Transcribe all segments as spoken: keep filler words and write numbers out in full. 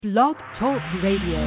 Blog Talk Radio.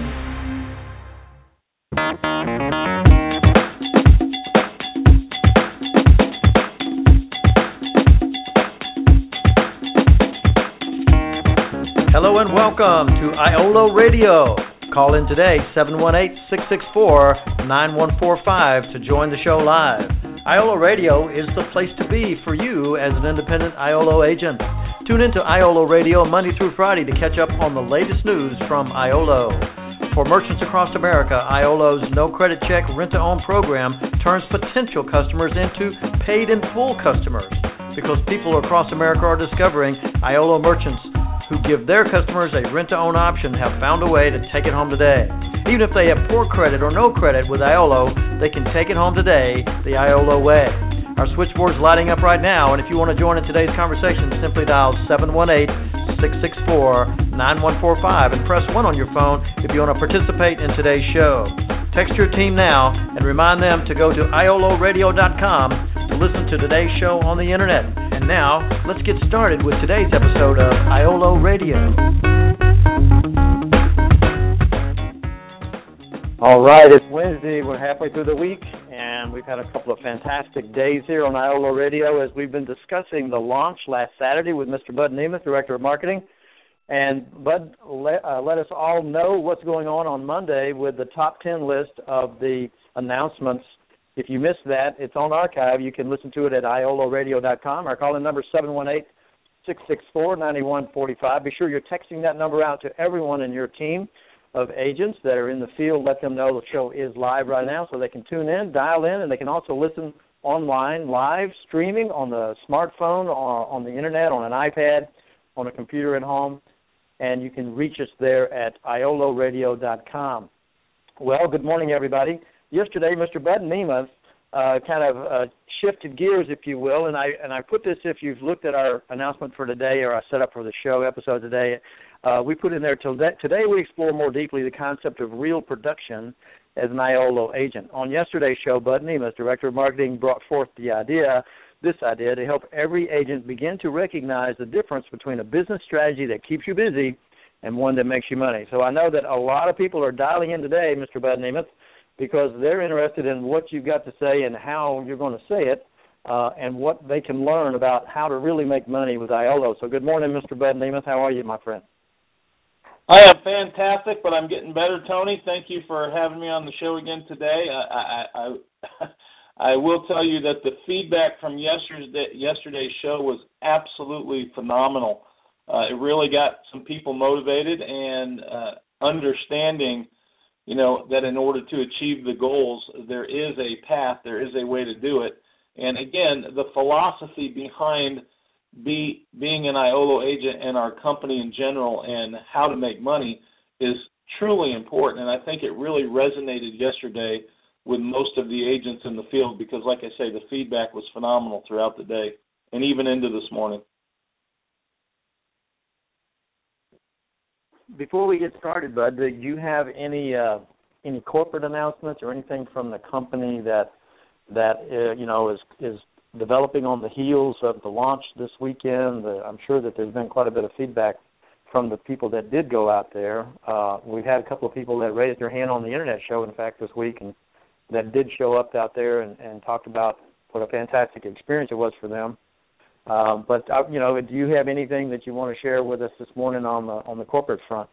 Hello and welcome to Iolo Radio. Call in today, seven one eight, six six four, nine one four five to join the show live. Iolo Radio is the place to be for you as an independent Iolo agent. Tune into Iolo Radio Monday through Friday to catch up on the latest news from Iolo. For merchants across America, Iolo's no credit check rent-to-own program turns potential customers into paid-in-full customers because people across America are discovering Iolo merchants who give their customers a rent-to-own option have found a way to take it home today. Even if they have poor credit or no credit with Iolo, they can take it home today the Iolo way. Our switchboard's lighting up right now, and if you want to join in today's conversation, simply dial seven one eight, six six four, nine one four five and press one on your phone if you want to participate in today's show. Text your team now and remind them to go to iolo radio dot com to listen to today's show on the internet. And now, let's get started with today's episode of Iolo Radio. All right, it's Wednesday. We're halfway through the week, and we've had a couple of fantastic days here on Iolo Radio as we've been discussing the launch last Saturday with Mister Bud Nemeth, Director of Marketing. And Bud let, uh, let us all know what's going on on Monday with the top ten list of the announcements. If you missed that, it's on archive. You can listen to it at iolo radio dot com. Our call-in number is seven one eight, six six four, nine one four five. Be sure you're texting that number out to everyone in your team of agents that are in the field. Let them know the show is live right now so they can tune in, dial in, and they can also listen online, live, streaming on the smartphone, or on the internet, on an iPad, on a computer at home, and you can reach us there at iolo radio dot com. Well, good morning, everybody. Yesterday, Mister Bud Nemeth uh, kind of uh, shifted gears, if you will, and I and I put this, if you've looked at our announcement for today or our setup for the show episode today, uh, we put in there, till de- today we explore more deeply the concept of real production as an Iolo agent. On yesterday's show, Bud Nemeth, Director of Marketing, brought forth the idea, this idea, to help every agent begin to recognize the difference between a business strategy that keeps you busy and one that makes you money. So I know that a lot of people are dialing in today, Mister Bud Nemeth, because they're interested in what you've got to say and how you're going to say it, uh, and what they can learn about how to really make money with Iolo. So good morning, Mister Bud Nemeth. How are you, my friend? I am fantastic, but I'm getting better, Tony. Thank you for having me on the show again today. I I, I, I will tell you that the feedback from yesterday, yesterday's show was absolutely phenomenal. Uh, it really got some people motivated and uh, understanding, you know, that in order to achieve the goals, there is a path, there is a way to do it. And again, the philosophy behind be, being an Iolo agent and our company in general and how to make money is truly important. And I think it really resonated yesterday with most of the agents in the field because, like I say, the feedback was phenomenal throughout the day and even into this morning. Before we get started, Bud, do you have any uh, any corporate announcements or anything from the company that that uh, you know is is developing on the heels of the launch this weekend? Uh, I'm sure that there's been quite a bit of feedback from the people that did go out there. Uh, we've had a couple of people that raised their hand on the internet show, in fact, this week, and that did show up out there and, and talked about what a fantastic experience it was for them. Um, but uh, you know, do you have anything that you want to share with us this morning on the on the corporate front?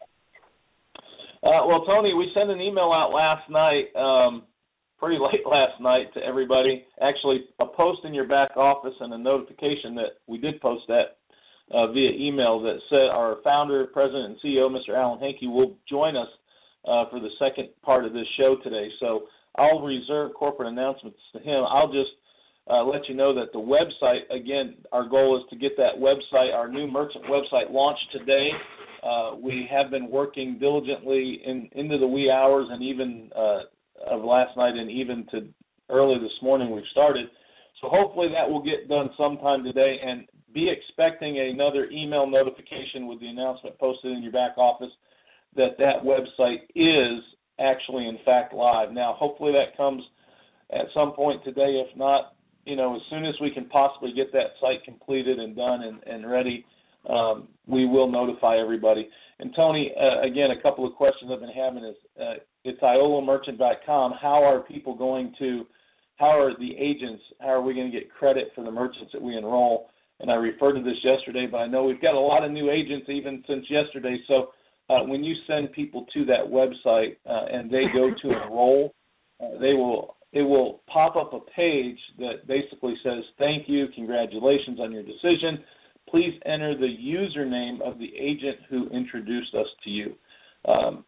Uh, well, Tony, we sent an email out last night, um, pretty late last night, to everybody. Actually, a post in your back office and a notification that we did post that uh, via email that said our founder, president, and C E O, Mister Alan Henke, will join us uh, for the second part of this show today. So I'll reserve corporate announcements to him. I'll just Uh, let you know that the website, again, our goal is to get that website, our new merchant website, launched today. Uh, we have been working diligently in, into the wee hours and even uh, of last night and even to early this morning we've started. So hopefully that will get done sometime today, and be expecting another email notification with the announcement posted in your back office that that website is actually, in fact, live. Now, hopefully that comes at some point today. If not, you know, as soon as we can possibly get that site completed and done and, and ready, um, we will notify everybody. And Tony, uh, again, a couple of questions I've been having is, uh, it's iolo merchant dot com. How are people going to, how are the agents, how are we going to get credit for the merchants that we enroll? And I referred to this yesterday, but I know we've got a lot of new agents even since yesterday. So uh, when you send people to that website uh, and they go to enroll, uh, they will it will pop up a page that basically says, thank you, congratulations on your decision. Please enter the username of the agent who introduced us to you. Um,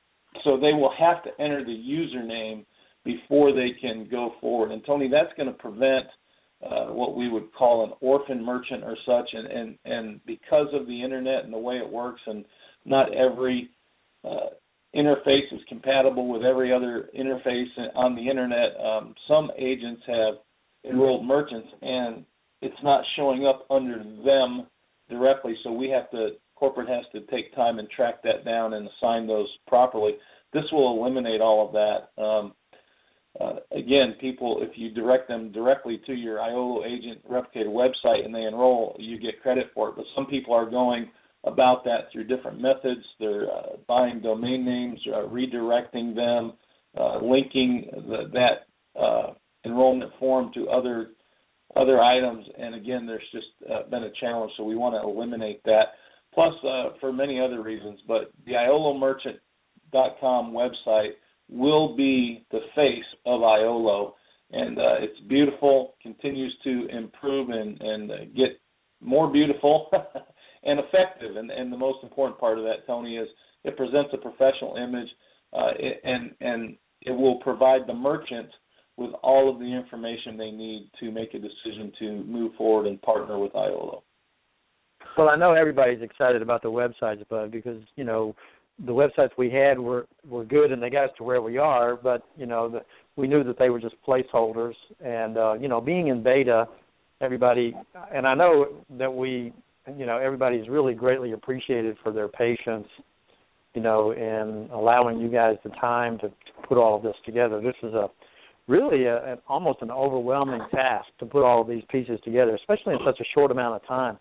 so they will have to enter the username before they can go forward. And, Tony, that's going to prevent uh, what we would call an orphan merchant or such. And, and, and because of the Internet and the way it works, and not every uh, interface is compatible with every other interface on the Internet, um, some agents have enrolled merchants, and it's not showing up under them directly. So we have to, corporate has to take time and track that down and assign those properly. This will eliminate all of that. Um, Uh, again, people, if you direct them directly to your iolo agent replicator website and they enroll, you get credit for it. But some people are going about that through different methods. They're uh, buying domain names, uh, redirecting them, uh, linking the, that uh, enrollment form to other other items. And again, there's just uh, been a challenge, so we want to eliminate that. Plus, uh, for many other reasons. But the iolo merchant dot com website will be the face of iolo, and uh, it's beautiful, continues to improve and, and uh, get more beautiful and effective. And, and the most important part of that, Tony, is it presents a professional image, uh, it, and, and it will provide the merchant with all of the information they need to make a decision to move forward and partner with iolo. Well, I know everybody's excited about the websites, Bud, because, you know, the websites we had were, were good and they got us to where we are, but, you know, the, we knew that they were just placeholders. And, uh, you know, being in beta, everybody, and I know that we, you know, everybody's really greatly appreciated for their patience, you know, in allowing you guys the time to, to put all of this together. This is a really a, an, almost an overwhelming task to put all of these pieces together, especially in such a short amount of time.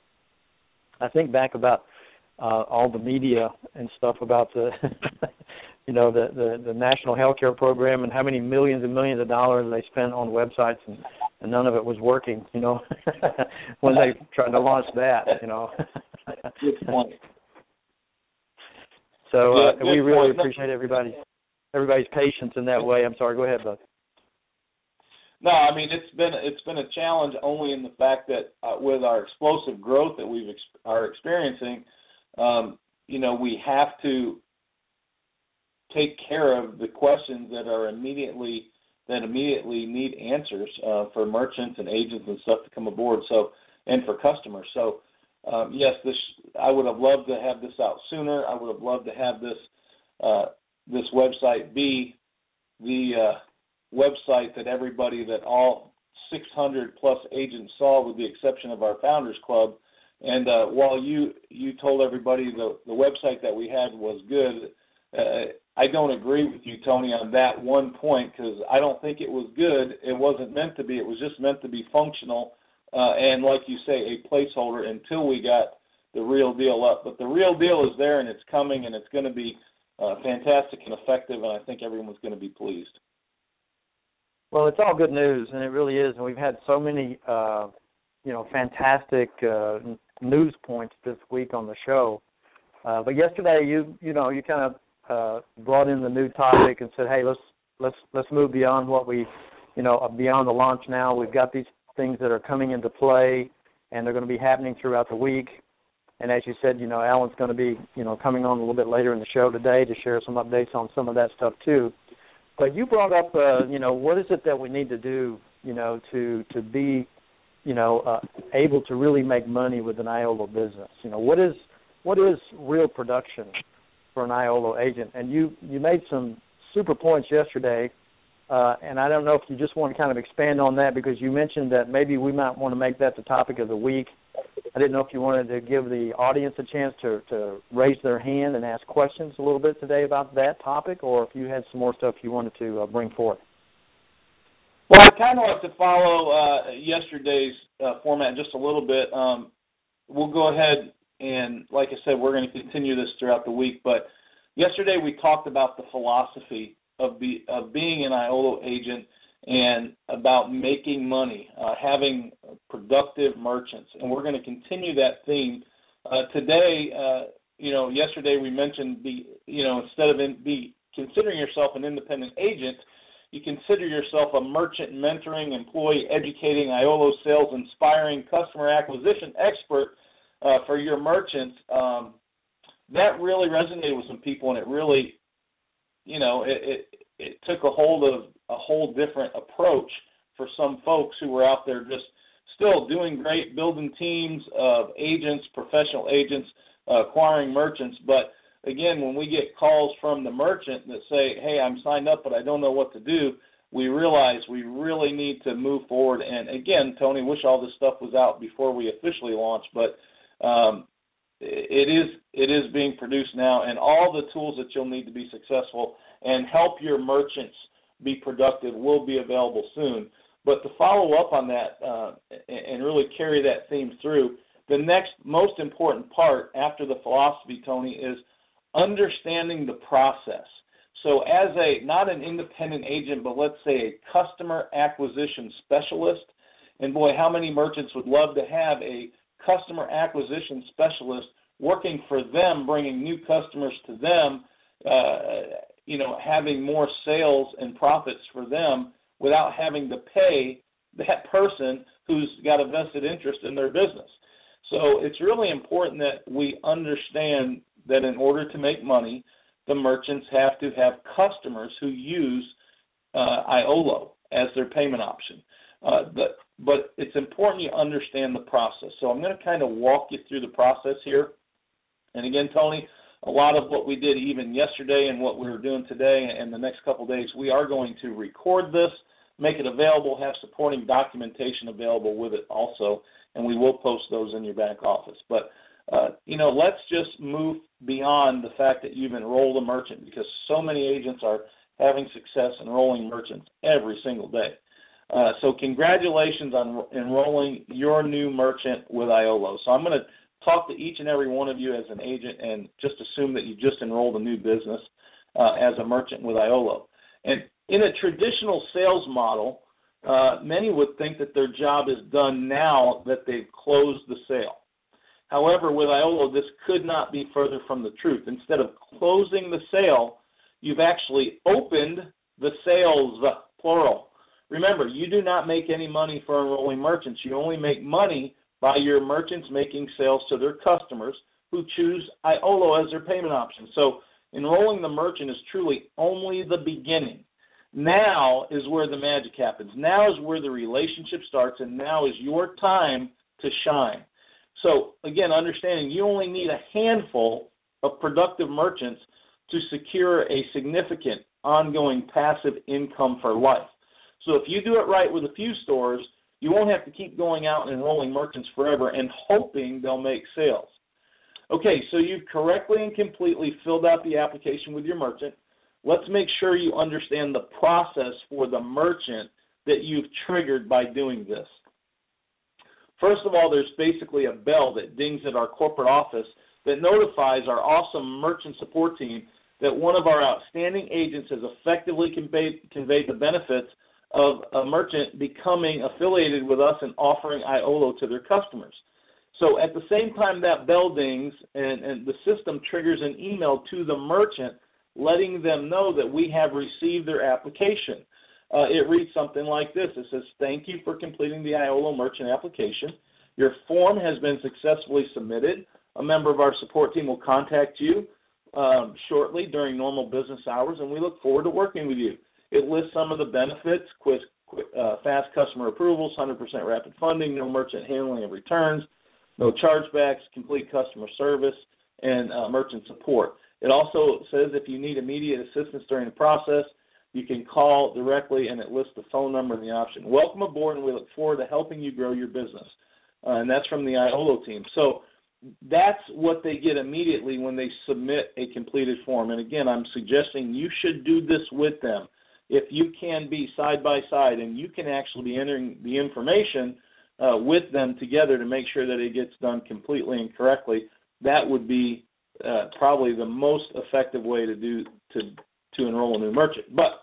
I think back about Uh, all the media and stuff about the, you know, the, the, the national healthcare program and how many millions and millions of dollars they spent on websites, and, and none of it was working, you know, when they tried to launch that, you know. Good point. So uh, yeah, we really point. appreciate everybody's everybody's patience in that way. I'm sorry. Go ahead, Bud. No, I mean it's been it's been a challenge only in the fact that uh, with our explosive growth that we've ex- are experiencing. Um, you know, we have to take care of the questions that are immediately that immediately need answers uh, for merchants and agents and stuff to come aboard. So, and for customers. So, um, yes, this I would have loved to have this out sooner. I would have loved to have this uh, this website be the uh, website that everybody, that all six hundred plus agents saw, with the exception of our Founders Club. And uh, while you, you told everybody the, the website that we had was good, uh, I don't agree with you, Tony, on that one point, because I don't think it was good. It wasn't meant to be. It was just meant to be functional uh, and, like you say, a placeholder until we got the real deal up. But the real deal is there, and it's coming, and it's going to be uh, fantastic and effective, and I think everyone's going to be pleased. Well, it's all good news, and it really is. And we've had so many, uh, you know, fantastic uh, news points this week on the show. Uh, but yesterday, you you know, you kind of uh, brought in the new topic and said, hey, let's let's let's move beyond what we, you know, beyond the launch now. We've got these things that are coming into play, and they're going to be happening throughout the week. And as you said, you know, Alan's going to be, you know, coming on a little bit later in the show today to share some updates on some of that stuff too. But you brought up, uh, you know, what is it that we need to do, you know, to to be, you know, uh, able to really make money with an iolo business? You know, what is what is real production for an iolo agent? And you, you made some super points yesterday, uh, and I don't know if you just want to kind of expand on that, because you mentioned that maybe we might want to make that the topic of the week. I didn't know if you wanted to give the audience a chance to, to raise their hand and ask questions a little bit today about that topic, or if you had some more stuff you wanted to uh, bring forth. Well, I kind of like to follow uh, yesterday's uh, format just a little bit. Um, we'll go ahead and like I said, we're going to continue this throughout the week. But yesterday we talked about the philosophy of, be, of being an IOLO agent and about making money, uh, having productive merchants. And we're going to continue that theme. Uh, today, uh, you know, yesterday we mentioned, be, you know, instead of in, be considering yourself an independent agent, you consider yourself a merchant mentoring, employee educating, IOLO sales, inspiring customer acquisition expert uh, for your merchants. Um, that really resonated with some people, and it really, you know, it, it, it took a hold of a whole different approach for some folks who were out there just still doing great, building teams of agents, professional agents, uh, acquiring merchants. But again, when we get calls from the merchant that say, hey, I'm signed up, but I don't know what to do, we realize we really need to move forward. And again, Tony, wish all this stuff was out before we officially launched, but um, it is it is being produced now, and all the tools that you'll need to be successful and help your merchants be productive will be available soon. But to follow up on that uh, and really carry that theme through, the next most important part after the philosophy, Tony, is understanding the process. So as a, not an independent agent, but let's say a customer acquisition specialist, and boy, how many merchants would love to have a customer acquisition specialist working for them, bringing new customers to them, uh, you know, having more sales and profits for them without having to pay that person who's got a vested interest in their business. So it's really important that we understand that in order to make money, the merchants have to have customers who use uh, IOLO as their payment option. Uh, but, but it's important you understand the process. So I'm going to kind of walk you through the process here. And again, Tony, a lot of what we did even yesterday and what we're doing today and the next couple of days, we are going to record this, make it available, have supporting documentation available with it also, and we will post those in your back office. But, uh, you know, let's just move beyond the fact that you've enrolled a merchant, because so many agents are having success enrolling merchants every single day. Uh, so congratulations on enrolling your new merchant with IOLO. So I'm going to talk to each and every one of you as an agent and just assume that you just enrolled a new business uh, as a merchant with IOLO. And in a traditional sales model, uh, many would think that their job is done now that they've closed the sale. However, with IOLO, this could not be further from the truth. Instead of closing the sale, you've actually opened the sales, plural. Remember, you do not make any money for enrolling merchants. You only make money by your merchants making sales to their customers who choose IOLO as their payment option. So enrolling the merchant is truly only the beginning. Now is where the magic happens. Now is where the relationship starts, and now is your time to shine. So, again, understanding you only need a handful of productive merchants to secure a significant ongoing passive income for life. So if you do it right with a few stores, you won't have to keep going out and enrolling merchants forever and hoping they'll make sales. Okay, so you've correctly and completely filled out the application with your merchant. Let's make sure you understand the process for the merchant that you've triggered by doing this. First of all, there's basically a bell that dings at our corporate office that notifies our awesome merchant support team that one of our outstanding agents has effectively conveyed, conveyed the benefits of a merchant becoming affiliated with us and offering IOLO to their customers. So at the same time that bell dings and, and the system triggers an email to the merchant letting them know that we have received their application. Uh, it reads something like this. It says, thank you for completing the IOLO merchant application. Your form has been successfully submitted. A member of our support team will contact you um, shortly during normal business hours, and we look forward to working with you. It lists some of the benefits, quick, quick, uh, fast customer approvals, one hundred percent rapid funding, no merchant handling of returns, no chargebacks, complete customer service, and uh, merchant support. It also says if you need immediate assistance during the process, you can call directly, and it lists the phone number and the option. Welcome aboard, and we look forward to helping you grow your business. Uh, and that's from the IOLO team. So that's what they get immediately when they submit a completed form. And, again, I'm suggesting you should do this with them. If you can be side by side and you can actually be entering the information uh, with them together to make sure that it gets done completely and correctly, that would be uh, probably the most effective way to do to to enroll a new merchant. But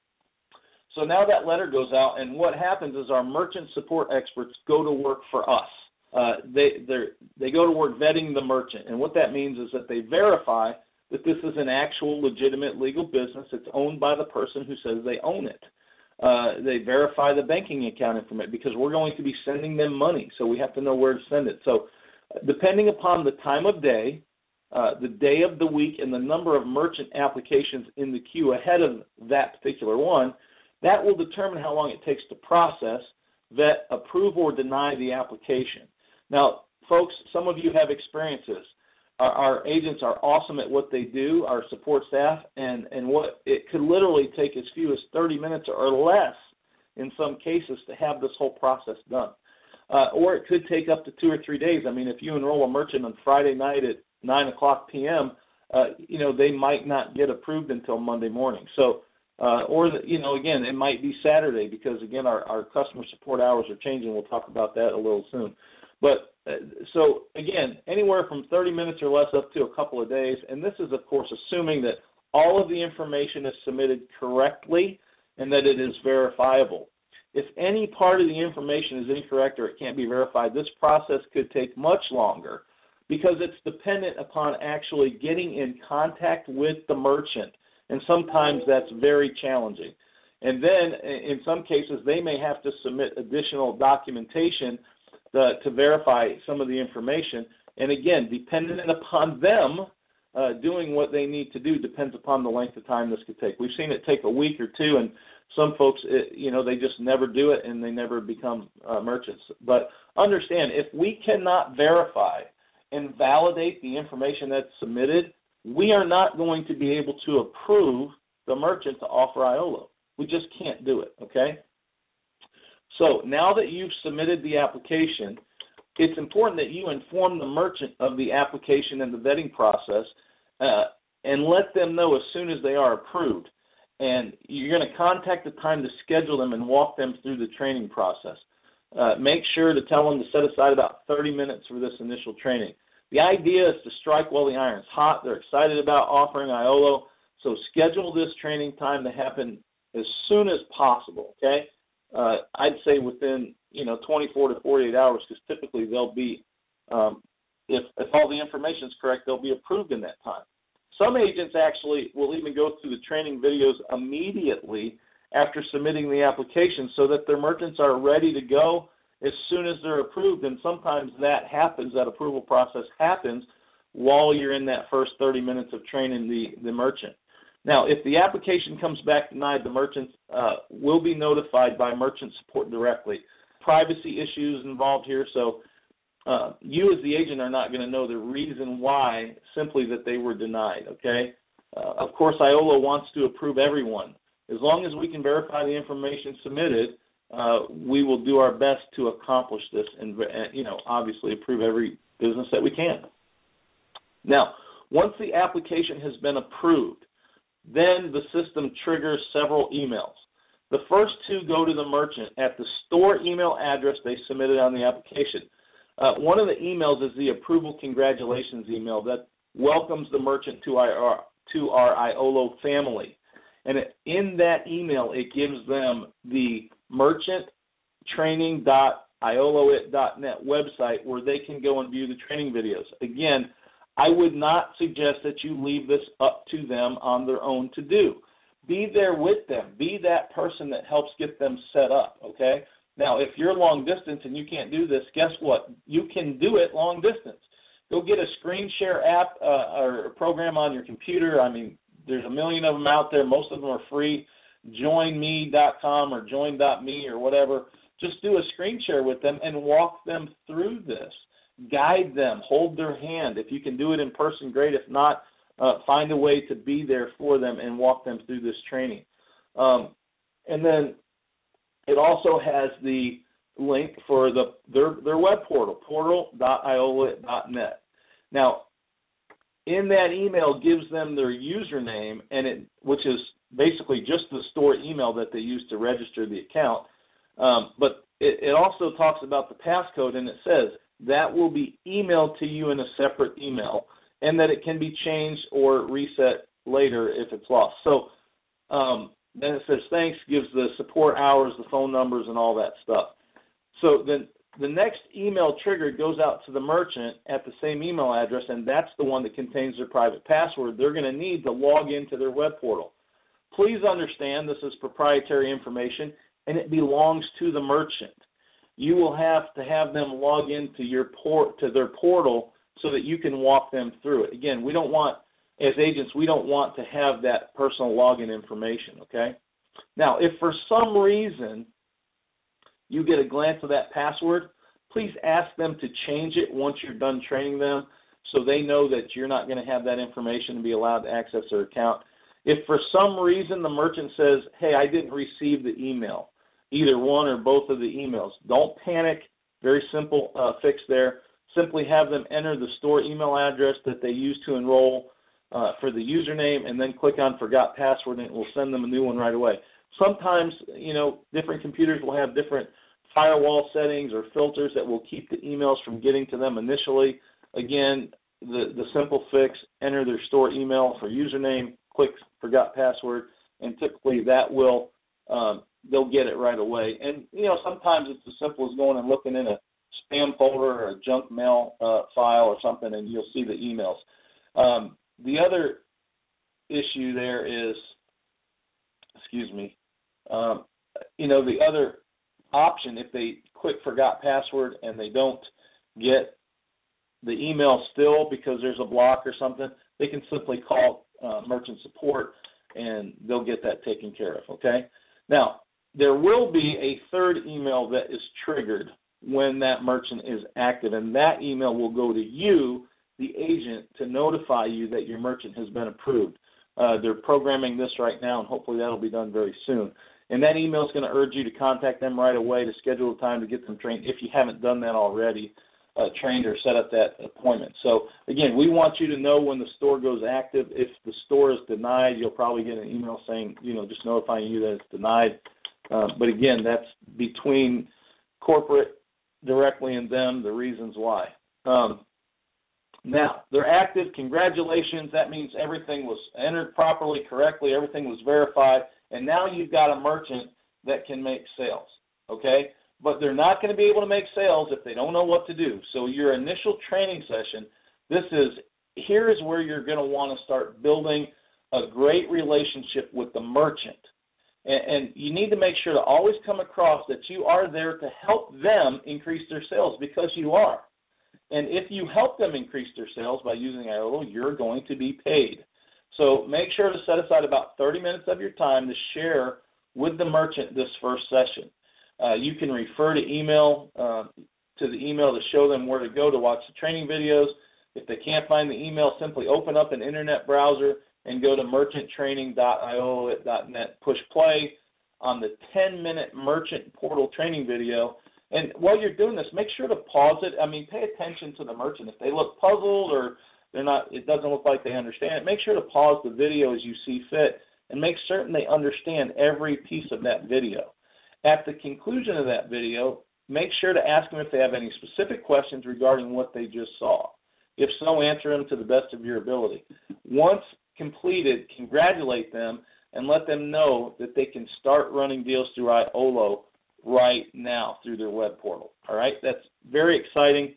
so now that letter goes out, and what happens is our merchant support experts go to work for us. Uh, they they go to work vetting the merchant, and what that means is that they verify that this is an actual legitimate legal business. It's owned by the person who says they own it. Uh, they verify the banking account information because we're going to be sending them money, so we have to know where to send it. So depending upon the time of day, uh, the day of the week, and the number of merchant applications in the queue ahead of that particular one, that will determine how long it takes to process, vet, approve, or deny the application. Now, folks, some of you have experiences. Our, our agents are awesome at what they do, our support staff, and, and what it could literally take as few as thirty minutes or less in some cases to have this whole process done. Uh, or it could take up to two or three days. I mean, if you enroll a merchant on Friday night at nine o'clock p.m., uh, you know, they might not get approved until Monday morning. So, uh, or, the, you know, again, it might be Saturday because, again, our, our customer support hours are changing. We'll talk about that a little soon. But uh, so, again, anywhere from thirty minutes or less up to a couple of days. And this is, of course, assuming that all of the information is submitted correctly and that it is verifiable. If any part of the information is incorrect or it can't be verified, this process could take much longer because it's dependent upon actually getting in contact with the merchant, and sometimes that's very challenging. And then, in some cases, they may have to submit additional documentation uh, to verify some of the information. And again, dependent upon them uh, doing what they need to do depends upon the length of time this could take. We've seen it take a week or two, and some folks, it, you know, they just never do it and they never become uh, merchants. But understand, if we cannot verify and validate the information that's submitted, we are not going to be able to approve the merchant to offer I O L O. We just can't do it, okay? So now that you've submitted the application, it's important that you inform the merchant of the application and the vetting process uh, and let them know as soon as they are approved. And you're going to contact the time to schedule them and walk them through the training process. Uh, make sure to tell them to set aside about thirty minutes for this initial training. The idea is to strike while the iron's hot. They're excited about offering I O L O, so schedule this training time to happen as soon as possible, okay? Uh, I'd say within, you know, twenty-four to forty-eight hours, because typically they'll be, um, if, if all the information is correct, they'll be approved in that time. Some agents actually will even go through the training videos immediately after submitting the application so that their merchants are ready to go as soon as they're approved, and sometimes that happens, that approval process happens while you're in that first thirty minutes of training the, the merchant. Now, if the application comes back denied, the merchants uh, will be notified by merchant support directly. Privacy issues involved here, so uh, you as the agent are not going to know the reason why, simply that they were denied, okay? Uh, of course, I O L O wants to approve everyone. As long as we can verify the information submitted, uh, we will do our best to accomplish this and, you know, obviously approve every business that we can. Now, once the application has been approved, then the system triggers several emails. The first two go to the merchant at the store email address they submitted on the application. Uh, one of the emails is the approval congratulations email that welcomes the merchant to our, to our I O L O family. And it, in that email, it gives them the merchant training dot I O L O it dot net website where they can go and view the training videos. Again, I would not suggest that you leave this up to them on their own to do. Be there with them. Be that person that helps get them set up, okay? Now, if you're long distance and you can't do this, guess what? You can do it long distance. Go get a screen share app uh, or a program on your computer. I mean, there's a million of them out there. Most of them are free. join me dot com or join dot me or whatever. Just do a screen share with them and walk them through this. Guide them. Hold their hand. If you can do it in person, great. If not, uh, find a way to be there for them and walk them through this training. Um, and then it also has the link for the their, their web portal, portal dot I O L O it dot net. Now, in that email gives them their username, and it which is basically just the store email that they use to register the account. Um, but it, it also talks about the passcode, and it says, that will be emailed to you in a separate email, and that it can be changed or reset later if it's lost. So um, then it says thanks, gives the support hours, the phone numbers, and all that stuff. So then the next email trigger goes out to the merchant at the same email address, and that's the one that contains their private password. They're going to need to log into their web portal. Please understand this is proprietary information, and it belongs to the merchant. You will have to have them log into your port to their portal so that you can walk them through it. Again, we don't want, as agents, we don't want to have that personal login information, okay? Now, if for some reason you get a glance of that password, please ask them to change it once you're done training them so they know that you're not going to have that information and be allowed to access their account. If for some reason the merchant says, hey, I didn't receive the email, either one or both of the emails, don't panic. Very simple uh, fix there. Simply have them enter the store email address that they use to enroll uh, for the username, and then click on Forgot Password, and it will send them a new one right away. Sometimes, you know, different computers will have different firewall settings or filters that will keep the emails from getting to them initially. Again, the, the simple fix, enter their store email for username, click Forgot Password, and typically that will, um, they'll get it right away. And, you know, sometimes it's as simple as going and looking in a spam folder or a junk mail uh, file or something, and you'll see the emails. Um, the other issue there is, excuse me, um, you know, the other option, if they click Forgot Password and they don't get the email still because there's a block or something, they can simply call uh, merchant support and they'll get that taken care of, okay? Now, there will be a third email that is triggered when that merchant is active, and that email will go to you, the agent, to notify you that your merchant has been approved. Uh, they're programming this right now, and hopefully that will be done very soon. And that email is going to urge you to contact them right away to schedule a time to get them trained if you haven't done that already, uh, trained or set up that appointment. So, again, we want you to know when the store goes active. If the store is denied, you'll probably get an email saying, you know, just notifying you that it's denied. Uh, but, again, that's between corporate directly and them, the reasons why. Um, now, they're active. Congratulations. That means everything was entered properly, correctly. Everything was verified. And now you've got a merchant that can make sales, okay? But they're not going to be able to make sales if they don't know what to do. So your initial training session, this is, here is where you're going to want to start building a great relationship with the merchant. And, and you need to make sure to always come across that you are there to help them increase their sales, because you are. And if you help them increase their sales by using iolo, you're going to be paid. So make sure to set aside about thirty minutes of your time to share with the merchant this first session. Uh, you can refer to email uh, to the email to show them where to go to watch the training videos. If they can't find the email, simply open up an internet browser and go to merchant training dot iolo dot net. Push play on the ten-minute merchant portal training video. And while you're doing this, make sure to pause it. I mean, pay attention to the merchant. If they look puzzled or they're not, it doesn't look like they understand it, make sure to pause the video as you see fit and make certain they understand every piece of that video. At the conclusion of that video, make sure to ask them if they have any specific questions regarding what they just saw. If so, answer them to the best of your ability. Once completed, congratulate them and let them know that they can start running deals through iolo right now through their web portal. All right, that's very exciting.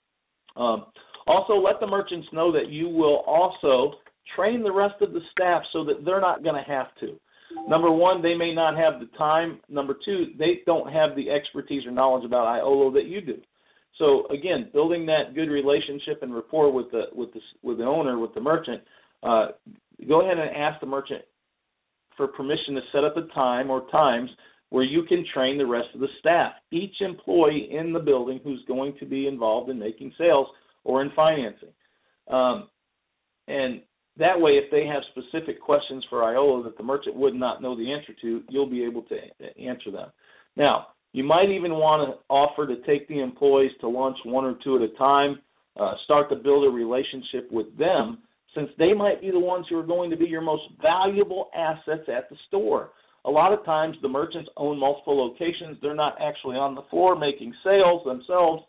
Um, also, let the merchants know that you will also train the rest of the staff so that they're not going to have to. Number one, they may not have the time. Number two, they don't have the expertise or knowledge about iolo that you do. So again, building that good relationship and rapport with the with the with the owner, with the merchant, uh, go ahead and ask the merchant for permission to set up a time or times where you can train the rest of the staff, each employee in the building who's going to be involved in making sales or in financing. Um, and that way, if they have specific questions for iolo that the merchant would not know the answer to, you'll be able to answer them. Now, you might even want to offer to take the employees to lunch one or two at a time, uh, start to build a relationship with them, since they might be the ones who are going to be your most valuable assets at the store. A lot of times the merchants own multiple locations. They're not actually on the floor making sales themselves,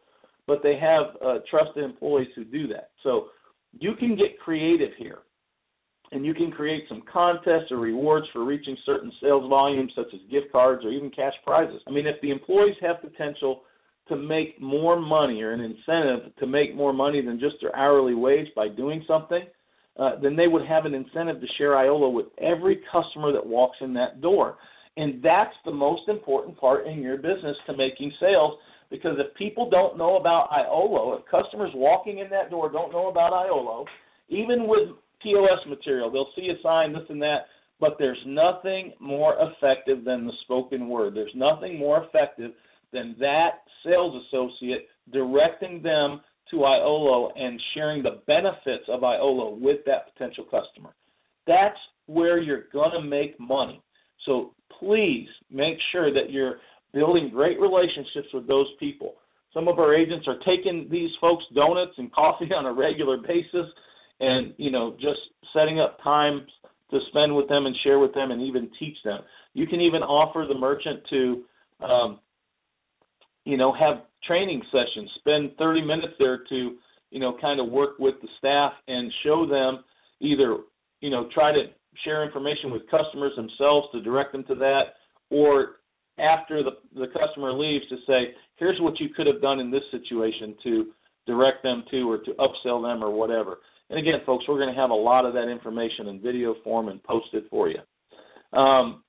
but they have uh, trusted employees who do that. So you can get creative here, and you can create some contests or rewards for reaching certain sales volumes, such as gift cards or even cash prizes. I mean, if the employees have potential to make more money or an incentive to make more money than just their hourly wage by doing something, uh, then they would have an incentive to share Iola with every customer that walks in that door. And that's the most important part in your business to making sales, because if people don't know about Iola, if customers walking in that door don't know about Iola, even with P O S material, they'll see a sign, this and that, but there's nothing more effective than the spoken word. There's nothing more effective than that sales associate directing them to Iola and sharing the benefits of Iola with that potential customer. That's where you're going to make money. So please make sure that you're building great relationships with those people. Some of our agents are taking these folks donuts and coffee on a regular basis and, you know, just setting up times to spend with them and share with them and even teach them. You can even offer the merchant to, um, you know, have training sessions, spend thirty minutes there to, you know, kind of work with the staff and show them either, you know, try to share information with customers themselves to direct them to that, or after the, the customer leaves to say, here's what you could have done in this situation to direct them to or to upsell them or whatever. And again, folks, we're going to have a lot of that information in video form and posted for you. Um,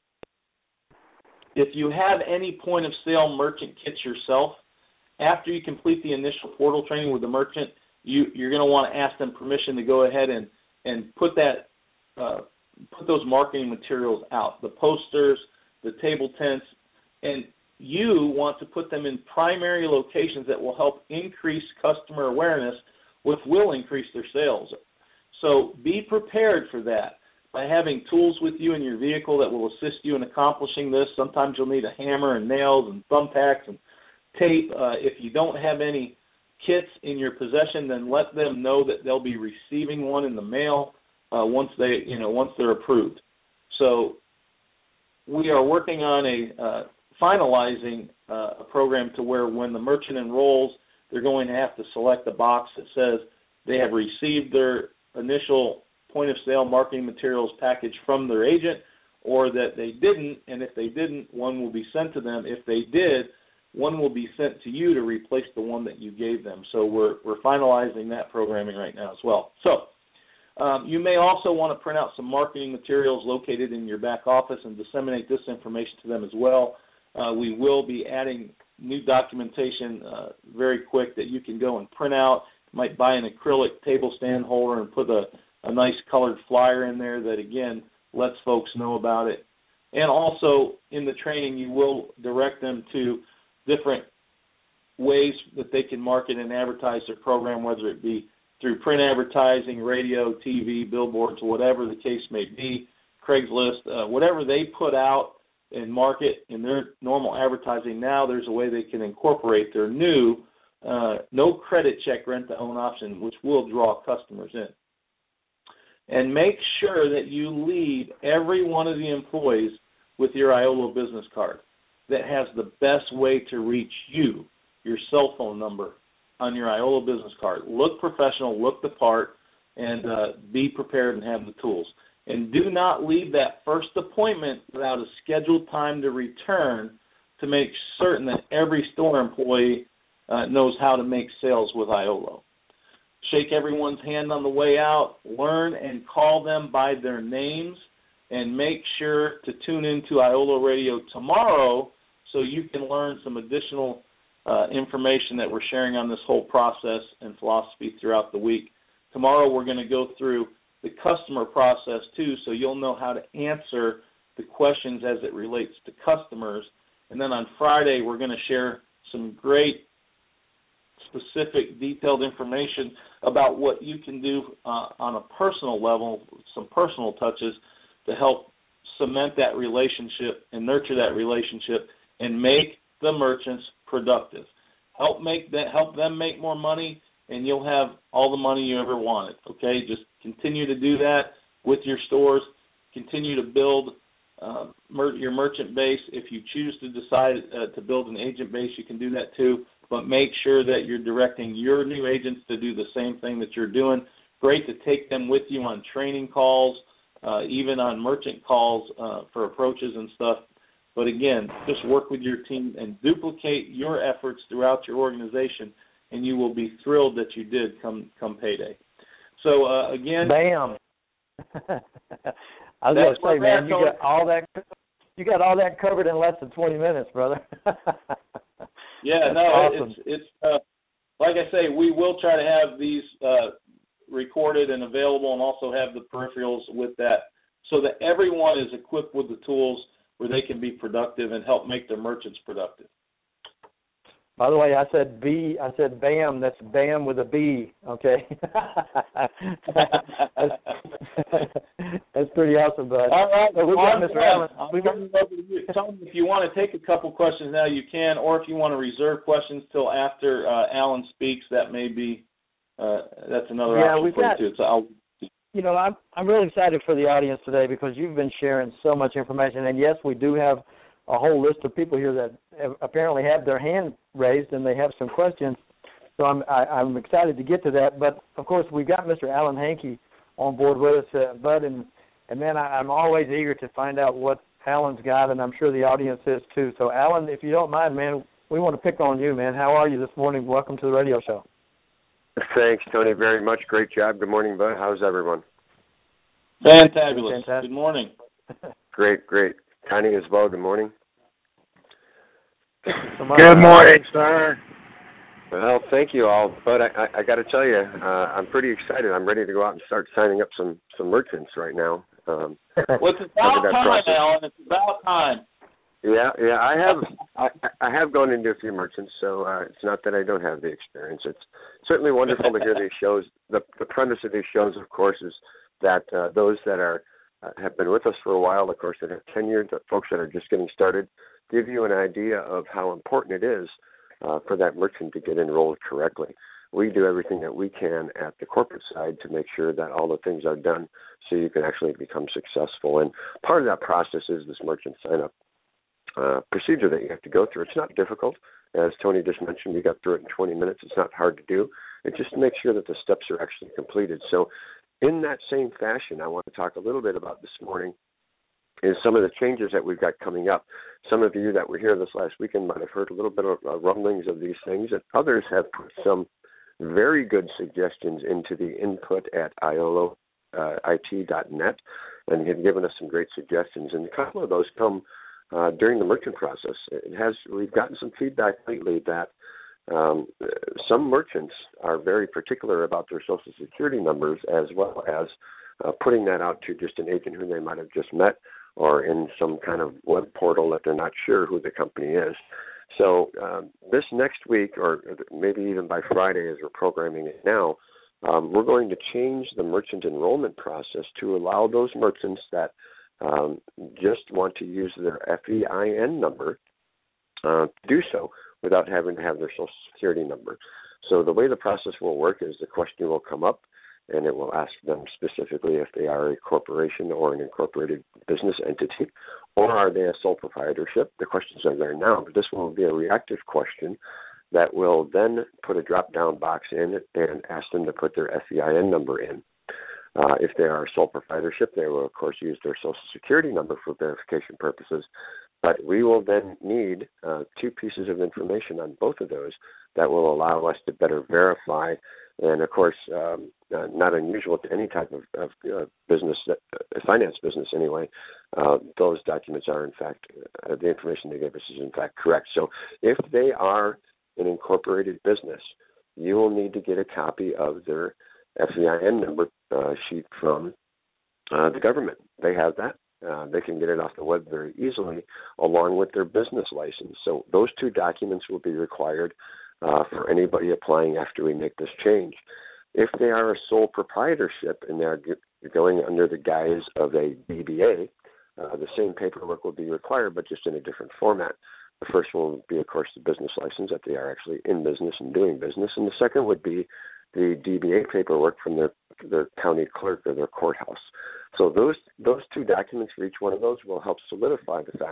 if you have any point of sale merchant kits yourself, after you complete the initial portal training with the merchant, you, you're going to want to ask them permission to go ahead and, and put that uh, put those marketing materials out, the posters, the table tents, and you want to put them in primary locations that will help increase customer awareness, which will increase their sales. So be prepared for that by having tools with you in your vehicle that will assist you in accomplishing this. Sometimes you'll need a hammer and nails and thumbtacks and tape. Uh, if you don't have any kits in your possession, then let them know that they'll be receiving one in the mail uh, once they, you know, once they're approved. So we are working on a uh, finalizing uh, a program to where when the merchant enrolls, they're going to have to select a box that says they have received their initial point of sale marketing materials package from their agent, or that they didn't, and if they didn't, one will be sent to them. If they did, one will be sent to you to replace the one that you gave them. So we're we're finalizing that programming right now as well. So um, you may also want to print out some marketing materials located in your back office and disseminate this information to them as well. Uh, we will be adding new documentation uh, very quick that you can go and print out. You might buy an acrylic table stand holder and put a, a nice colored flyer in there that, again, lets folks know about it. And also in the training, you will direct them to different ways that they can market and advertise their program, whether it be through print advertising, radio, T V, billboards, whatever the case may be, Craigslist, uh, whatever they put out and market in their normal advertising. Now there's a way they can incorporate their new uh, no credit check rent-to-own option, which will draw customers in. And make sure that you leave every one of the employees with your Iola business card that has the best way to reach you, your cell phone number on your Iola business card. Look professional, look the part, and uh, be prepared and have the tools. And do not leave that first appointment without a scheduled time to return to make certain that every store employee uh, knows how to make sales with Iola. Shake everyone's hand on the way out, learn and call them by their names, and make sure to tune into Iola Radio tomorrow so you can learn some additional uh, information that we're sharing on this whole process and philosophy throughout the week. Tomorrow we're going to go through the customer process too, so you'll know how to answer the questions as it relates to customers. And then on Friday we're going to share some great specific detailed information about what you can do uh, on a personal level, some personal touches to help cement that relationship and nurture that relationship and make the merchants productive. Help make that help them make more money, and you'll have all the money you ever wanted. Okay, just continue to do that with your stores. Continue to build uh, mer- your merchant base. If you choose to decide uh, to build an agent base, you can do that too. but make sure that you're directing your new agents to do the same thing that you're doing. Great to take them with you on training calls, uh, even on merchant calls uh, for approaches and stuff. But again, just work with your team and duplicate your efforts throughout your organization, and you will be thrilled that you did come come payday. So uh, again, bam. I was going to say, man, you got all that. You got all that covered in less than twenty minutes, brother. Yeah, no, awesome. it's it's uh, like I say, we will try to have these uh, recorded and available, and also have the peripherals with that, so that everyone is equipped with the tools where they can be productive and help make their merchants productive. By the way, I said B. I said BAM. That's BAM with a B. Okay. that's, that's pretty awesome, bud. All right. So we've got Mister Allen. We've got, if you want to take a couple questions now, you can, or if you want to reserve questions till after uh, Alan speaks, that may be uh, that's another yeah, option we've for got, you too. So I'll. You know, I'm I'm really excited for the audience today because you've been sharing so much information, and yes, we do have a whole list of people here that have, apparently have their hand raised and they have some questions. So I'm I, I'm excited to get to that. But of course, we've got Mister Alan Hankey on board with us, uh, Bud, and and man, I, I'm always eager to find out what Alan's got, and I'm sure the audience is too. So Alan, if you don't mind, man, we want to pick on you, man. How are you this morning? Welcome to the radio show. Thanks, Tony, very much. Great job. Good morning, Bud. How's everyone? Fantabulous. Fantastic. Good morning. Great, great. Connie as well. Good morning. Good morning, sir. Well, thank you all. But I, I, I got to tell you, uh, I'm pretty excited. I'm ready to go out and start signing up some, some merchants right now. Um, well, it's about time, process. Alan. It's about time. Yeah, yeah. I have I, I have gone into a few merchants, so uh, it's not that I don't have the experience. It's certainly wonderful to hear these shows. The, the premise of these shows, of course, is that uh, those that are uh, have been with us for a while, of course, that have tenured, the folks that are just getting started, give you an idea of how important it is uh, for that merchant to get enrolled correctly. We do everything that we can at the corporate side to make sure that all the things are done so you can actually become successful. And part of that process is this merchant sign-up uh, procedure that you have to go through. It's not difficult. As Tony just mentioned, we got through it in twenty minutes. It's not hard to do. It just makes sure that the steps are actually completed. So in that same fashion, I want to talk a little bit about this morning is some of the changes that we've got coming up. Some of you that were here this last weekend might have heard a little bit of uh, rumblings of these things, and others have put some very good suggestions into the input at I O L O I T dot net, and have given us some great suggestions. And a couple of those come uh, during the merchant process. It has we've gotten some feedback lately that um, some merchants are very particular about their Social Security numbers, as well as uh, putting that out to just an agent who they might have just met, or in some kind of web portal that they're not sure who the company is. So um, this next week, or maybe even by Friday as we're programming it now, um, we're going to change the merchant enrollment process to allow those merchants that um, just want to use their F E I N number uh, to do so without having to have their Social Security number. So the way the process will work is the question will come up, and it will ask them specifically if they are a corporation or an incorporated business entity, or are they a sole proprietorship. The questions are there now, but this will be a reactive question that will then put a drop-down box in and ask them to put their F E I N number in. Uh, if they are a sole proprietorship, they will, of course, use their Social Security number for verification purposes. But we will then need uh, two pieces of information on both of those that will allow us to better verify. And, of course, um, uh, not unusual to any type of, of uh, business, uh, finance business anyway, uh, those documents are, in fact, uh, the information they gave us is, in fact, correct. So if they are an incorporated business, you will need to get a copy of their F E I N number uh, sheet from uh, the government. They have that. Uh, they can get it off the web very easily, along with their business license. So those two documents will be required uh, for anybody applying after we make this change. If they are a sole proprietorship and they're g- going under the guise of a D B A, uh, the same paperwork will be required, but just in a different format. The first one would be, of course, the business license, that they are actually in business and doing business. And the second would be the D B A paperwork from their, their county clerk or their courthouse. So those those two documents for each one of those will help solidify the fact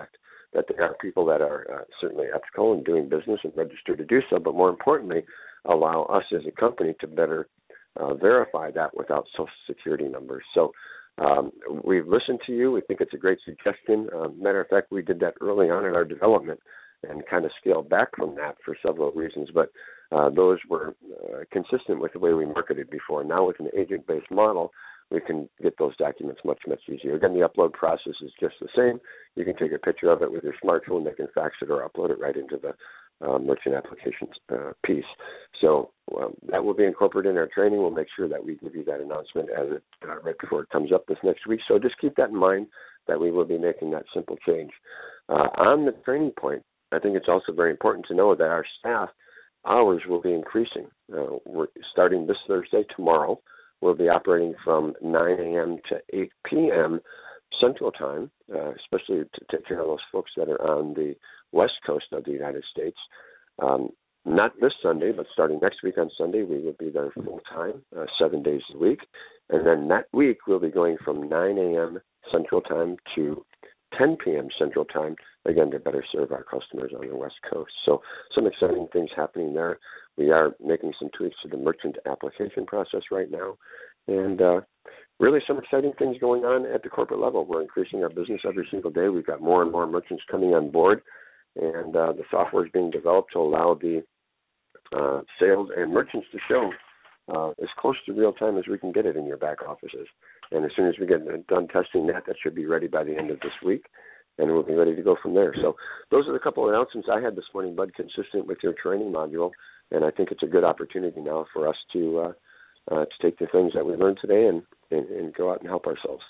that they are people that are uh, certainly ethical and doing business and registered to do so, but more importantly, allow us as a company to better uh, verify that without Social Security numbers. So um, we've listened to you. We think it's a great suggestion. Uh, matter of fact, we did that early on in our development and kind of scaled back from that for several reasons, but uh, those were uh, consistent with the way we marketed before. Now with an agent-based model, we can get those documents much, much easier. Again, the upload process is just the same. You can take a picture of it with your smartphone. They can fax it or upload it right into the uh, merchant applications uh, piece. So um, that will be incorporated in our training. We'll make sure that we give you that announcement as it, uh, right before it comes up this next week. So just keep that in mind that we will be making that simple change. Uh, on the training point, I think it's also very important to know that our staff hours will be increasing. Uh, we're starting this Thursday, tomorrow. We'll be operating from nine a.m. to eight p.m. Central Time, uh, especially to take care of those folks that are on the west coast of the United States. Um, not this Sunday, but starting next week on Sunday, we will be there full time, uh, seven days a week. And then that week, we'll be going from nine a.m. Central Time to ten p.m. Central Time, again, to better serve our customers on the West Coast. So some exciting things happening there. We are making some tweaks to the merchant application process right now. And uh, really some exciting things going on at the corporate level. We're increasing our business every single day. We've got more and more merchants coming on board. And uh, the software is being developed to allow the uh, sales and merchants to show uh, as close to real time as we can get it in your back offices. And as soon as we get done testing that, that should be ready by the end of this week, and we'll be ready to go from there. So those are the couple of announcements I had this morning, Bud, consistent with your training module, and I think it's a good opportunity now for us to uh, uh, to take the things that we learned today and, and, and go out and help ourselves.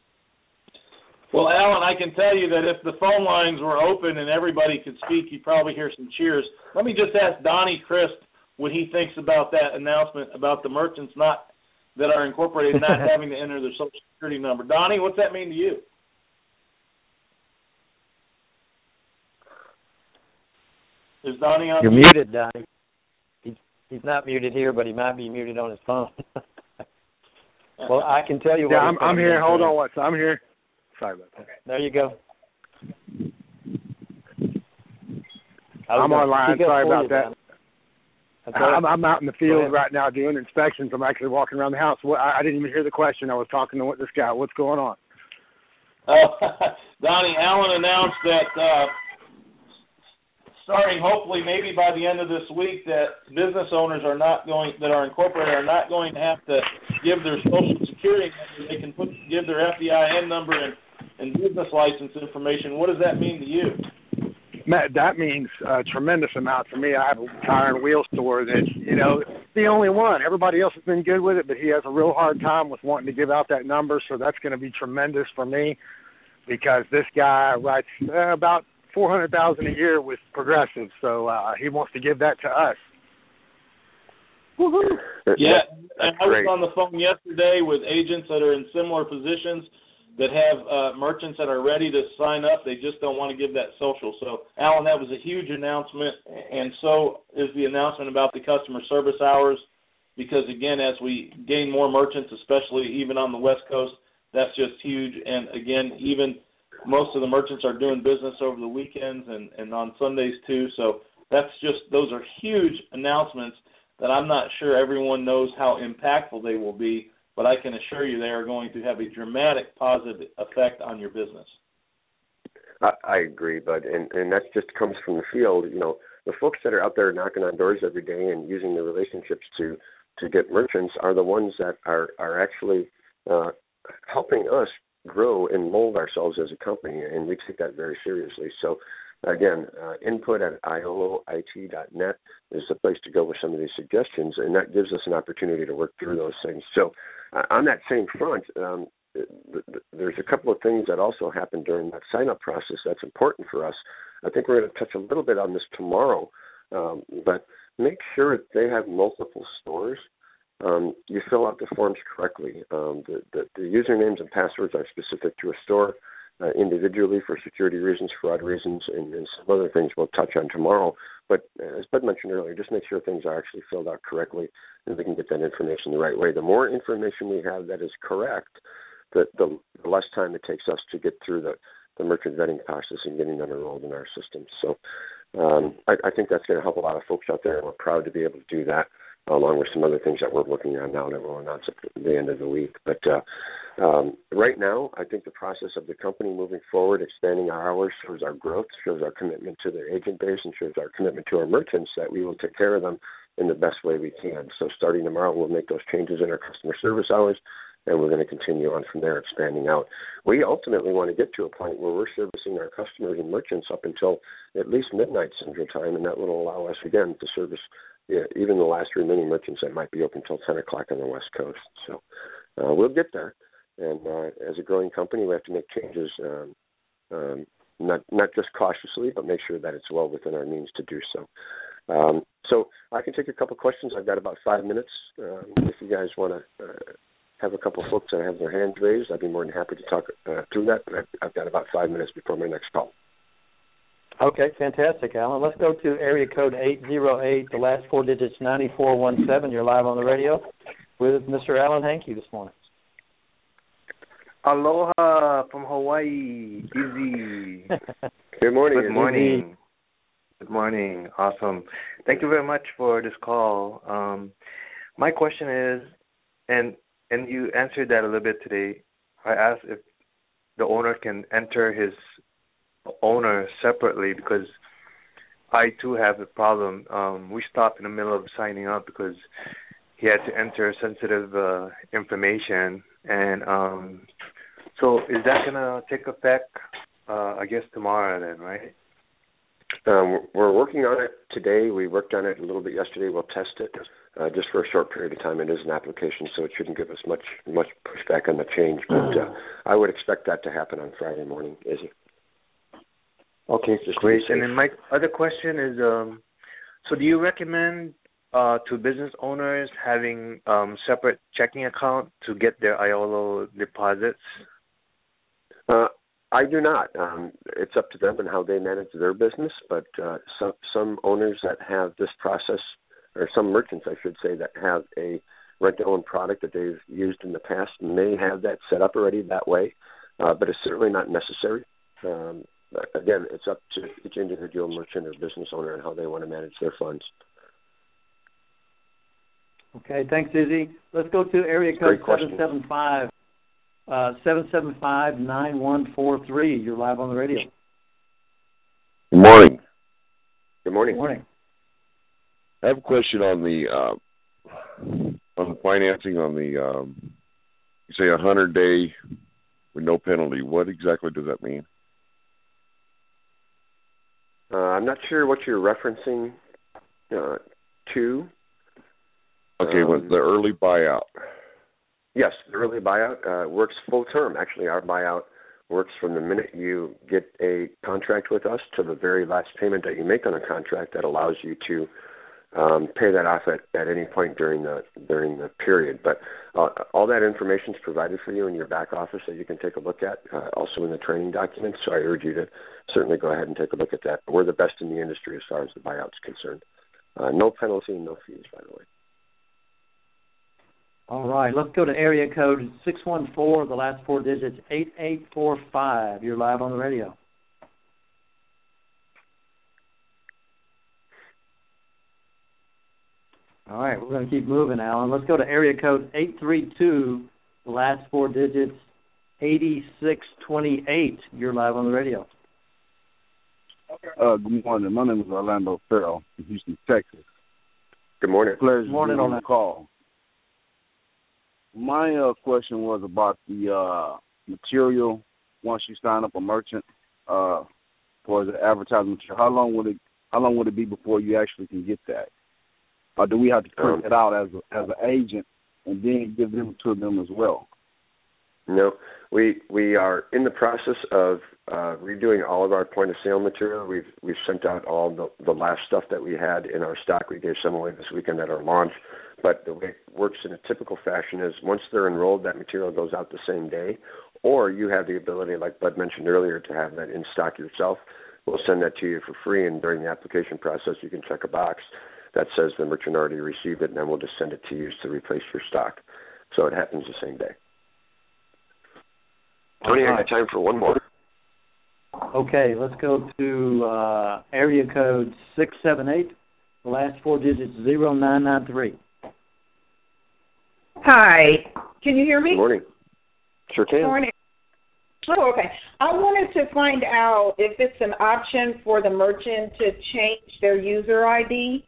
Well, Alan, I can tell you that if the phone lines were open and everybody could speak, you'd probably hear some cheers. Let me just ask Donnie Christ what he thinks about that announcement about the merchants not that are incorporated not having to enter their Social Security number. Donnie, what's that mean to you? Is Donnie on? You're muted, Donnie. He's, he's not muted here, but he might be muted on his phone. Well, I can tell you what. Yeah, I'm, I'm here. Hold on, what? I'm here. Sorry about that. There you go. I'm online. Sorry about you, that. I'm, I'm out in the field right now doing inspections. I'm actually walking around the house. I, I didn't even hear the question. I was talking to this guy. What's going on? Uh, Donnie, Alan announced that uh, starting hopefully maybe by the end of this week that business owners are not going that are incorporated are not going to have to give their Social Security number. They can put give their F D I N number and, and business license information. What does that mean to you? Matt, that means a tremendous amount for me. I have a tire and wheel store that, you know, the only one. Everybody else has been good with it, but he has a real hard time with wanting to give out that number, so that's going to be tremendous for me because this guy writes uh, about four hundred thousand dollars a year with Progressive, so uh, he wants to give that to us. Woohoo! Yeah, and I was on the phone yesterday with agents that are in similar positions that have uh, merchants that are ready to sign up. They just don't want to give that social. So, Alan, that was a huge announcement, and so is the announcement about the customer service hours because, again, as we gain more merchants, especially even on the West Coast, that's just huge. And, again, even most of the merchants are doing business over the weekends and, and on Sundays too. So that's just those are huge announcements that I'm not sure everyone knows how impactful they will be, but I can assure you they are going to have a dramatic positive effect on your business. I, I agree, Bud, and, and that just comes from the field. You know, the folks that are out there knocking on doors every day and using the relationships to, to get merchants are the ones that are, are actually uh, helping us grow and mold ourselves as a company, and we take that very seriously. So, again, uh, input at I O L O I T dot net is the place to go with some of these suggestions, and that gives us an opportunity to work through those things. So uh, on that same front, um, th- th- there's a couple of things that also happen during that sign-up process that's important for us. I think we're going to touch a little bit on this tomorrow, um, but make sure that they have multiple stores. Um, you fill out the forms correctly. Um, the, the, the usernames and passwords are specific to a store. Uh, individually for security reasons, fraud reasons, and, and some other things we'll touch on tomorrow. But uh, as Bud mentioned earlier, just make sure things are actually filled out correctly and we can get that information the right way. The more information we have that is correct, the, the, the less time it takes us to get through the, the merchant vetting process and getting them enrolled in our system. So um, I, I think that's going to help a lot of folks out there, and we're proud to be able to do that, along with some other things that we're working on now that we'll announce at the end of the week. But uh, um, right now, I think the process of the company moving forward, expanding our hours, shows our growth, shows our commitment to the agent base, and shows our commitment to our merchants that we will take care of them in the best way we can. So starting tomorrow, we'll make those changes in our customer service hours, and we're going to continue on from there, expanding out. We ultimately want to get to a point where we're servicing our customers and merchants up until at least midnight Central Time, and that will allow us, again, to service yeah, even the last remaining merchants that might be open until ten o'clock on the West Coast. So uh, we'll get there. And uh, as a growing company, we have to make changes, um, um, not not just cautiously, but make sure that it's well within our means to do so. Um, so I can take a couple questions. I've got about five minutes. Um, if you guys want to uh, have a couple folks that have their hands raised, I'd be more than happy to talk uh, through that. But I've, I've got about five minutes before my next call. Okay, fantastic, Alan. Let's go to area code eight zero eight, the last four digits nine four one seven. You're live on the radio with Mister Alan Hankey this morning. Aloha from Hawaii. Easy. Good morning. Good morning. Good morning. Awesome. Thank you very much for this call. Um, my question is, and and you answered that a little bit today. I asked if the owner can enter his owner separately because I too have a problem. Um, we stopped in the middle of signing up because he had to enter sensitive uh, information, and um, so is that going to take effect? Uh, I guess tomorrow then, right? Um, we're working on it today. We worked on it a little bit yesterday. We'll test it uh, just for a short period of time. It is an application, so it shouldn't give us much much pushback on the change. But uh, I would expect that to happen on Friday morning. Is it? Okay, great. And then my other question is, um, so do you recommend uh, to business owners having um, separate checking account to get their I O L O deposits? Uh, I do not. Um, it's up to them and how they manage their business, but uh, some, some owners that have this process, or some merchants, I should say, that have a rent-to-own product that they've used in the past may have that set up already that way, uh, but it's certainly not necessary. Um, but again, it's up to each individual merchant or business owner and how they want to manage their funds. Okay, thanks, Izzy. Let's go to area code seven seven five. Uh, seven seven five, nine one four three. You're live on the radio. Good morning. Good morning. Good morning. I have a question on the uh, on the financing on the um, you say a hundred day with no penalty. What exactly does that mean? Uh, I'm not sure what you're referencing uh, to. Okay, um, well, the early buyout. Yes, the early buyout uh, works full term. Actually, our buyout works from the minute you get a contract with us to the very last payment that you make on a contract that allows you to um, pay that off at, at any point during the during the period. But uh, all that information is provided for you in your back office that you can take a look at, uh, also in the training documents. So I urge you to certainly go ahead and take a look at that. We're the best in the industry as far as the buyout is concerned. Uh, no penalty, no fees, by the way. All right, let's go to area code six one four, the last four digits, eight eight four five. You're live on the radio. All right, we're going to keep moving, Alan. Let's go to area code eight three two, the last four digits, eighty-six twenty-eight. You're live on the radio. Uh, good morning. My name is Orlando Farrell from Houston, Texas. Good morning. Pleasure Good morning, on the call. My uh, question was about the uh, material once you sign up a merchant uh, for the advertising material. How long would it How long would it be before you actually can get that, or do we have to print um, it out as a, as an agent and then give them to them as well? No, we we are in the process of uh, redoing all of our point of sale material. We've we've sent out all the, the last stuff that we had in our stock. We gave some away this weekend at our launch. But the way it works in a typical fashion is once they're enrolled, that material goes out the same day, or you have the ability, like Bud mentioned earlier, to have that in stock yourself. We'll send that to you for free, and during the application process, you can check a box that says the merchant already received it, and then we'll just send it to you to replace your stock. So it happens the same day. Tony, I got time for one more. Okay, let's go to uh, area code six seven eight, the last four digits zero nine nine three. Hi, can you hear me? Good morning. Sure can. Good morning. Oh, okay. I wanted to find out if it's an option for the merchant to change their user I D.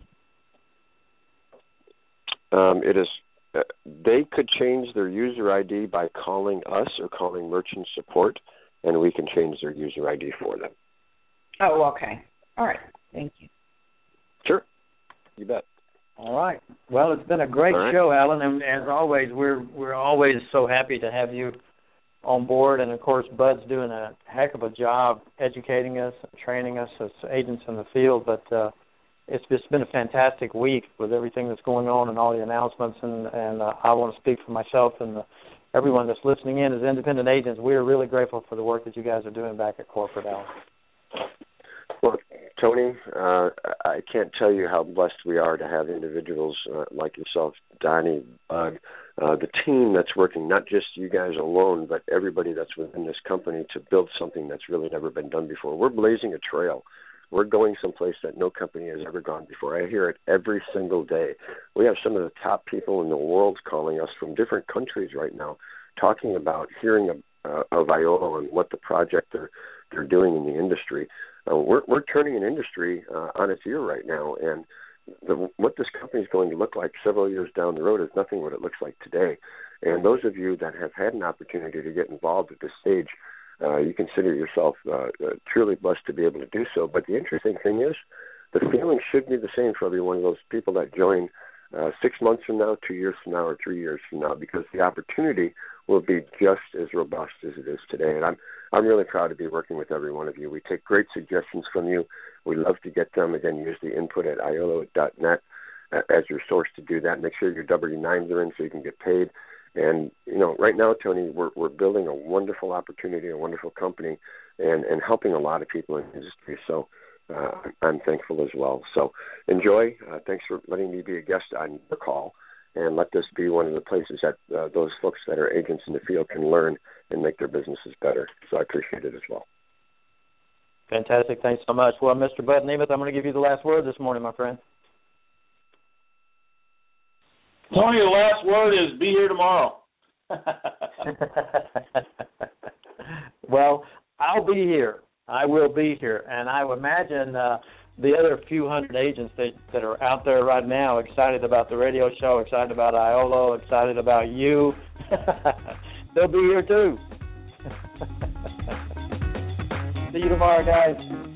Um, it is. Uh, they could change their user I D by calling us or calling merchant support, and we can change their user I D for them. Oh, okay. All right. Thank you. Sure. You bet. All right. Well, it's been a great right. show, Alan, and as always, we're we're always so happy to have you on board. And of course, Bud's doing a heck of a job educating us, training us as agents in the field. But uh, it's just been a fantastic week with everything that's going on and all the announcements. And and uh, I want to speak for myself and the, everyone that's listening in as independent agents. We are really grateful for the work that you guys are doing back at corporate, Alan. Well, Tony, uh, I can't tell you how blessed we are to have individuals uh, like yourself, Donnie, Bud, uh, the team that's working, not just you guys alone, but everybody that's within this company to build something that's really never been done before. We're blazing a trail. We're going someplace that no company has ever gone before. I hear it every single day. We have some of the top people in the world calling us from different countries right now, talking about hearing of, uh, of Iolo and what the project they're, they're doing in the industry. Uh, we're, we're turning an industry uh, on its ear right now, and the, what this company is going to look like several years down the road is nothing what it looks like today. And those of you that have had an opportunity to get involved at this stage, uh, you consider yourself uh, uh, truly blessed to be able to do so. But the interesting thing is, the feeling should be the same for every one of those people that join uh, six months from now, two years from now, or three years from now, because the opportunity will be just as robust as it is today. And I'm I'm really proud to be working with every one of you. We take great suggestions from you. We love to get them. Again, use the input at iolo dot net as your source to do that. Make sure your W nines are in so you can get paid. And, you know, right now, Tony, we're we're building a wonderful opportunity, a wonderful company, and, and helping a lot of people in the industry. So uh, I'm thankful as well. So enjoy. Uh, thanks for letting me be a guest on your call. And let this be one of the places that uh, those folks that are agents in the field can learn and make their businesses better. So I appreciate it as well. Fantastic. Thanks so much. Well, Mister Bud Nemeth, I'm going to give you the last word this morning, my friend. Tony, the last word is be here tomorrow. Well, I'll be here. I will be here. And I would imagine uh, the other few hundred agents that, that are out there right now excited about the radio show, excited about Iolo, excited about you. They'll be here too. See you tomorrow, guys.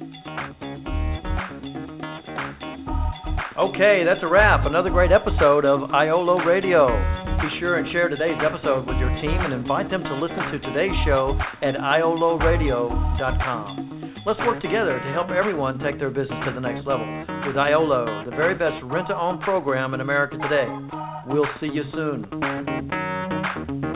Okay, that's a wrap. Another great episode of Iolo Radio. Be sure and share today's episode with your team and invite them to listen to today's show at iolo radio dot com. Let's work together to help everyone take their business to the next level with Iolo, the very best rent-to-own program in America today. We'll see you soon.